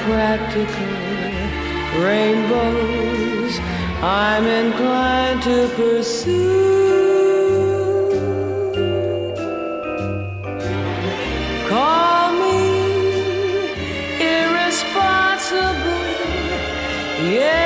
practical rainbows I'm inclined to pursue. Call me irresponsible, yeah.